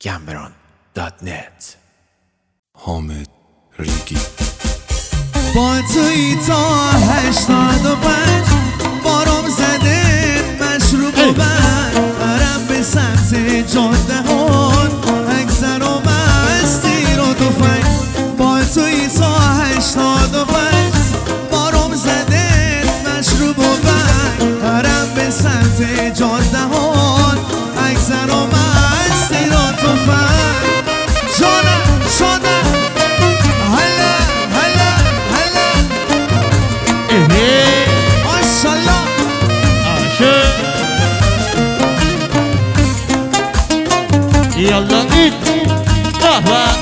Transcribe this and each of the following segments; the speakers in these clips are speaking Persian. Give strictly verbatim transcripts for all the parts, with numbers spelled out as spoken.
گمبران دات نت. حامد ریگی با توی تا هشتاد و پنج بارم زده مشروب و بند برم به سمت جاده هان اکثر و مستی رو توفنگ. با توی تا هشتاد و پنج بارم زده مشروب و بند برم به سمت جاده هان اکثر و مستی رو توفنگ. جانم شدم هلا هلا هلا ماشالله عاشق يلا ايد قهوة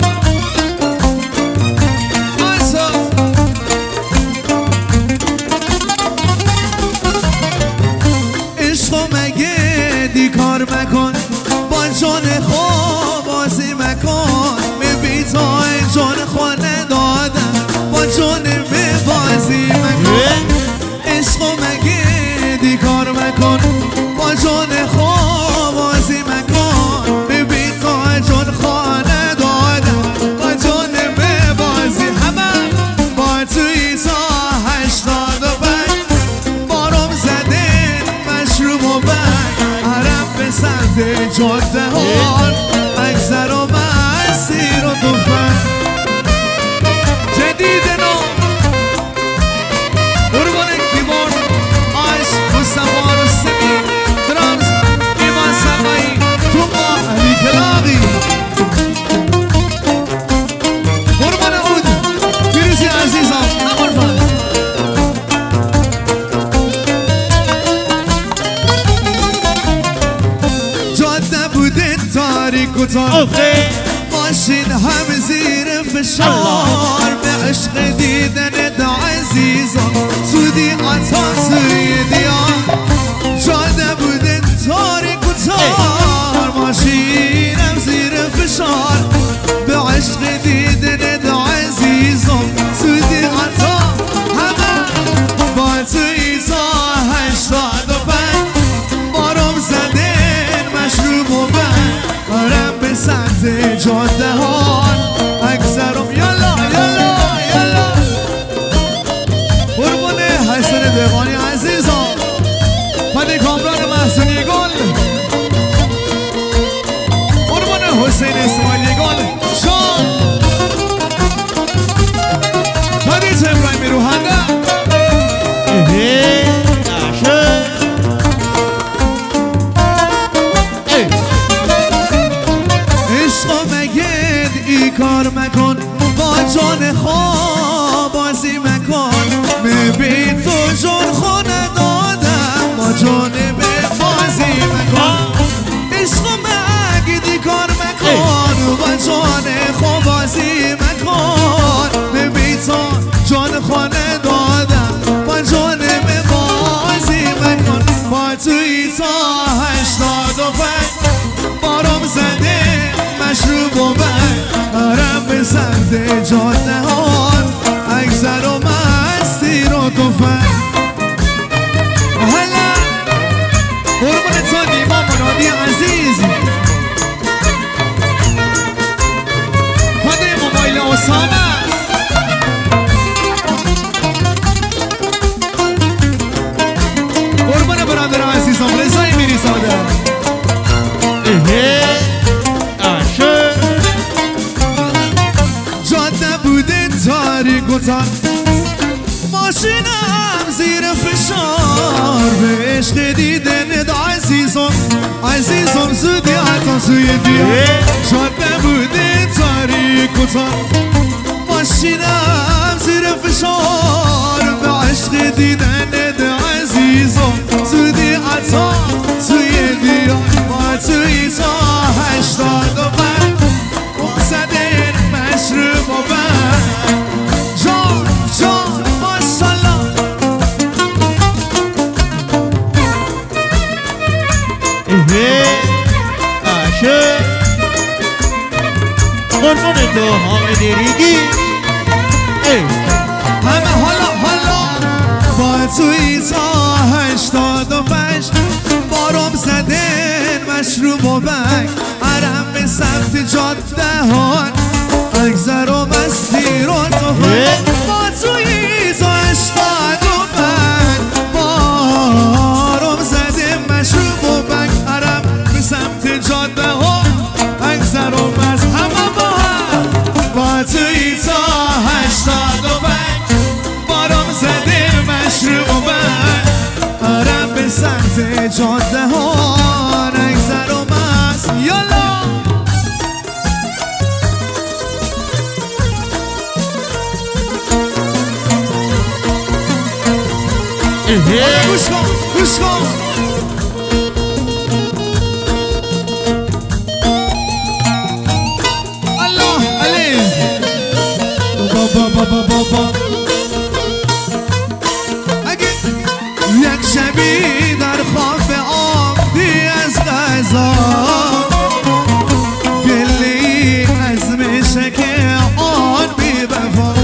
عشقو مگه دیکار مکن با جان خود بازی مکن می تا جان خود ندادم با جان می بازی مکن. عشقو مگه دیکار مکن با جان خود بازی مکن می تا جان خود ندادم با جان می بازی. همه با توی تا هشتاد و پنج بارم زده مشروب و بند عرب به سمت جاده هان اکثر و مستی رو توفن. جدید نو قربان کیبورد آش مصطفی رستمی درامز ایمان سقایی توما علی کلاغی قربان بود فیروزی عزیزم نمارفت جاده بوده تاریک و تار ماشین هم زیر فشار به عشق دیدنت عزیزم زودی عطا سوی دیار. جاده بوده تاریک و تار ماشین هم زیر فشار به عشق دیدنت عزیزم زودی عطا. همه با توی تا هشتاد و پنج بارم زدن مشروب و بند برم به سمت جاده هان اکثرم یالا یالا یالا قربونه حسن دیوانی عزیزم فدی کامران محسونی گل قربونه حسین اسماعیلی گل شان فدی تبراهیمی روحنده عاشق عشقو مگه ای کار مکن با جان خواه بازی مکن میبین تو جان خونه دادم با جان به بازی مکن. عشقو مگه ای کار مکن با جان خواه بازی مکن میبین تو جان خونه دادم با جان به بازی مکن. با توی تا هشتاد و پنج بارم زده مشروب و بند برم به سمت جاده هان اکثر و مستی رو توفن. هلا قربان تو نیما منادی عزیز خانه موبایل اسامه قربان برادر عزیزم رضای میری ساده عاشق جاده بوده تاریک و تار ماشینم زیر فشار به عشق دیدنت عزیزم عزیزم زودی حتی سوی دیار. جاده بوده تاریک و تار ماشینم زیر فشار به عشق دیدنت عزیزم زودی حتی سوی دیار. با توی تا هشتاد و پنج زده مشروب و بند جان جان ماشالله عاشق قربان تو حامد ریگی همه حالا حالا با توی تا هشتاد و پنج بارم زدن مشروب و بنگ عرم سمت جاده ها اگذر و مسیر و توفن با توی زاشتاد و من بارم زدیم مشروب و بکرم به سمت جاده ها اگذر و مز همه با هم با توی تا هشتاد و پنج بارم زدیم مشروب و بکرم به سمت جاده ها اگذر و مز یالا گوش کن گوش کن الله علیه بابا بابا بابا اگه یک شبی در خواب آمدی از غذا گلی از میشه که آن بی وفا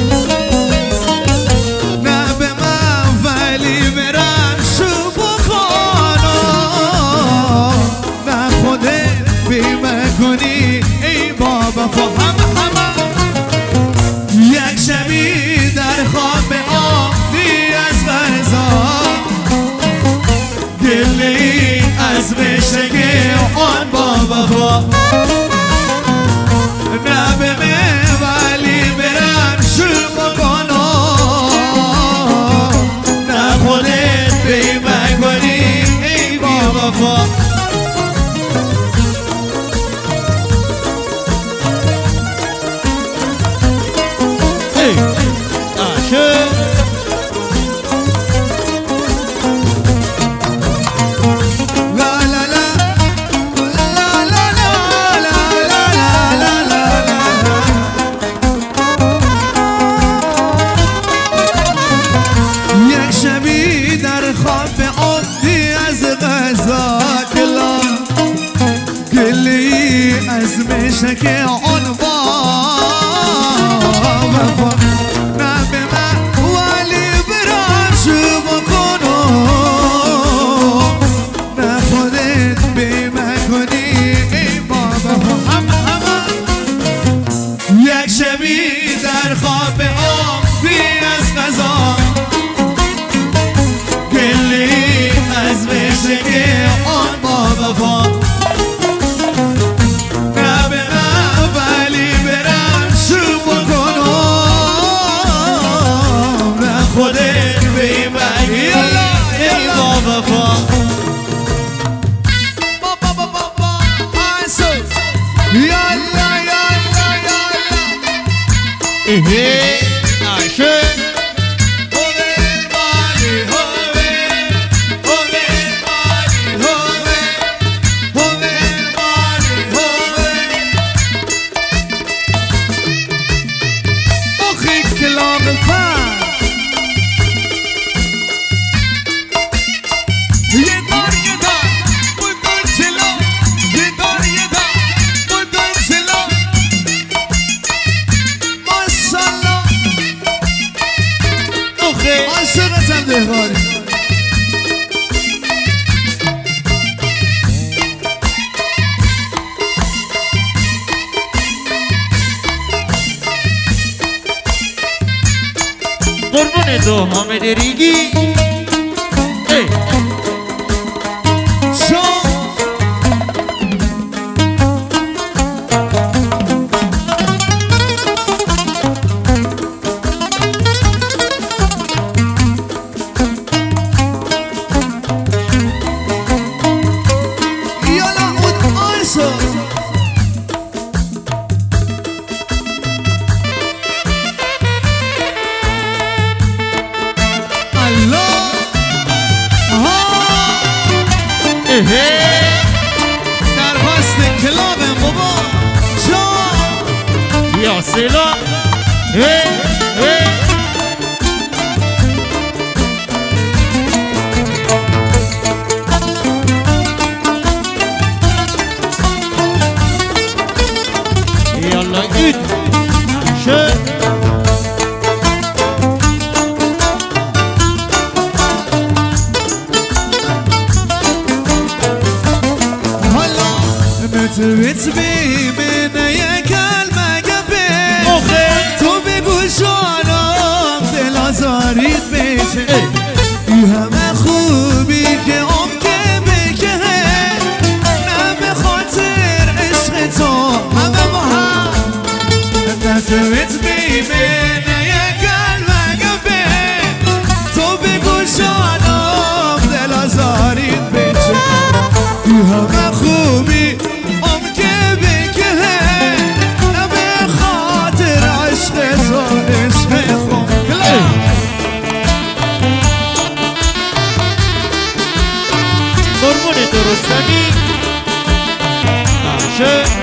هم همه یک شبی در خواب آمدی از غذا گلی از بشگی آن با وفا نه به من ولی برم شروع بکنم نه خودت بیمه کنی ای با وفا که آن با وفا نه به من ولی برم شو بکنم نه خودت بیمه کنی ای با وفا هم همه یک شبی در خواب آمدی از غذا گلی از بشه که آن با وفا خودت بیمه ای با وفا بابا بابا بابا آسوس یالا یالا یالا ایه عاشق هوه مالی هوه هوه مالی هوه هوه مالی هوه اخی کلام فن عاشقتم دهقانی قربون تو حامد ریگی شام درخواست کلاب بابا جان یا سلا یالا اید عاشق حالا متویت بی من نتویت میمینه یک قلبه تو بگو جانم دل آزارید بچه تو همه خوبی ام که بگه نه به خاطر عشق تو عشق خون قربون درستمی عاشق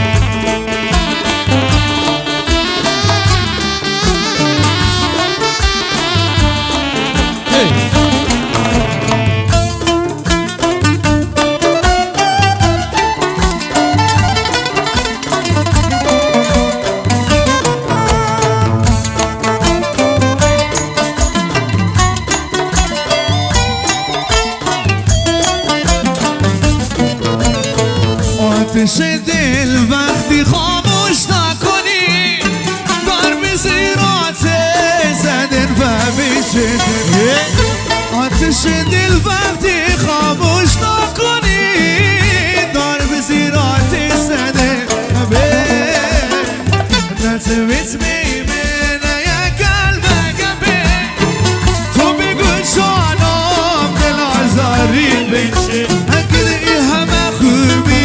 آتش دل وقتی خاموش نکنی در بزیرات زدن و بیشتر آتش دل وقتی خاموش نکنی در بزیرات زدن و بیشتر نتویت میمینه یک قلبه تو بگو جانم دل آزاری بچه اگه همه خوبی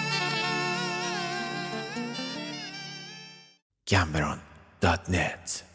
Cameron dot net